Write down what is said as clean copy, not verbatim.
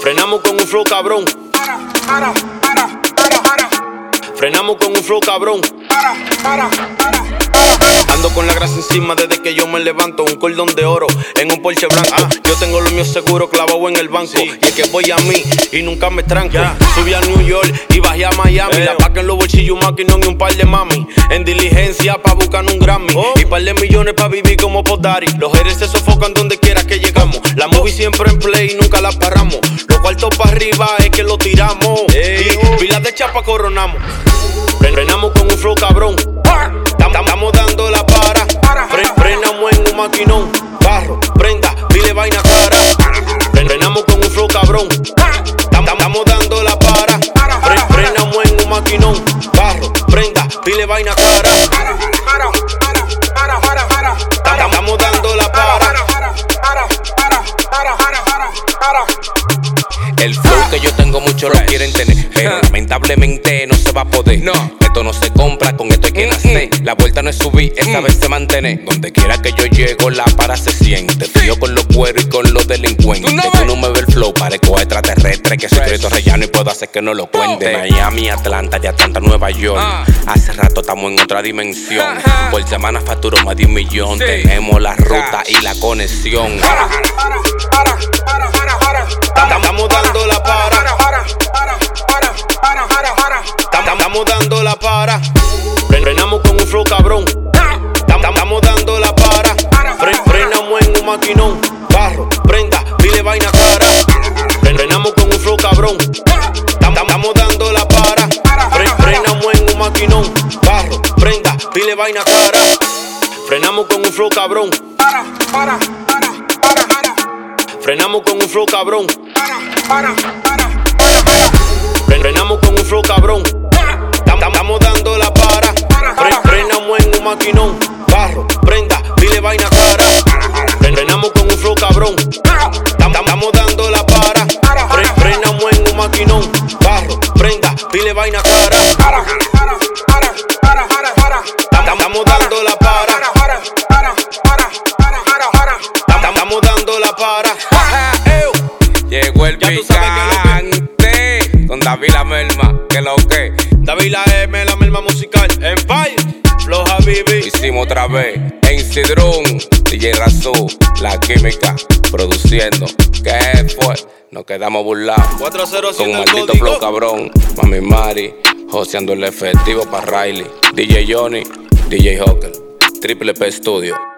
Frenamos con un flow cabrón. Frenamos con un flow cabrón. Ando con la grasa encima desde que yo me levanto. Un cordón de oro en un Porsche blanco. Yo tengo lo mío seguro clavado en el banco. Y es que voy a mí y nunca me tranco. Subí a New York y bajé a Miami. La paca en los bolsillos, un maquinón y un par de mami. En diligencia pa' buscar un Grammy. Y par de millones pa' vivir como Podari. Los haters se sofocan donde quiera que llegamos. La movie siempre en play y nunca la paramos. Los cuartos pa' arriba es que lo tiramos. Y pilas de chapa coronamos. Frenamos con un flow cabrón. Estamos dando la para. Frenamos en un maquinón. Barro, prenda, pile vaina cara. Frenamos con un flow cabrón. Estamos dando la para. Frenamos en un maquinón. Barro, prenda, pile vaina cara. Estamos dando la para. El flow que yo tengo muchos lo quieren tener, pero lamentablemente no se va a poder. Esto no se compra, con esto hay que nacer. La vuelta no es subir, esta vez se mantener. Donde quiera que yo llego, la para se siente. Fío con los cueros y con los delincuentes. Tú no me ves el flow, parezco extraterrestre. Que soy Cristo Rellano y puedo hacer que no lo cuente. Miami, Atlanta, de Atlanta, Nueva York. Hace rato estamos en otra dimensión. Por semana facturo más de 1 millón. Tenemos la ruta y la conexión. Estamos dando la para. Estamos dando la para. Frenamos con un flow cabrón. Estamos dando la para. Frenamos en un maquinón. Barro, prenda, pile vaina cara. Frenamos con un flow cabrón. Estamos dando la para. Frenamos en un maquinón. Barro, prenda, pile vaina cara. Frenamos con un flow cabrón. Frenamos con un flow cabrón. Frenamos con un flow cabrón. Estamos dando la para. Frenamos en un maquinón. Barro, prenda, pile vaina cara. Frenamos con un flow cabrón. Estamos dando la para. Frenamos en un maquinón. Barro, prenda, pile vaina cara. Estamos dando la para. Estamos dando la para. Llegó el picante con David La Melma, que lo que David La M, la Melma musical. Empire, Flow Habibi. hicimos otra vez en Sidrún, DJ Razú, La Química, produciendo. ¿Qué fue? Nos quedamos burlados 407 con un el maldito código. flow cabrón. Mami Mari, joseando el efectivo para Riley. DJ Johnny, DJ Hawker, Triple P Studio.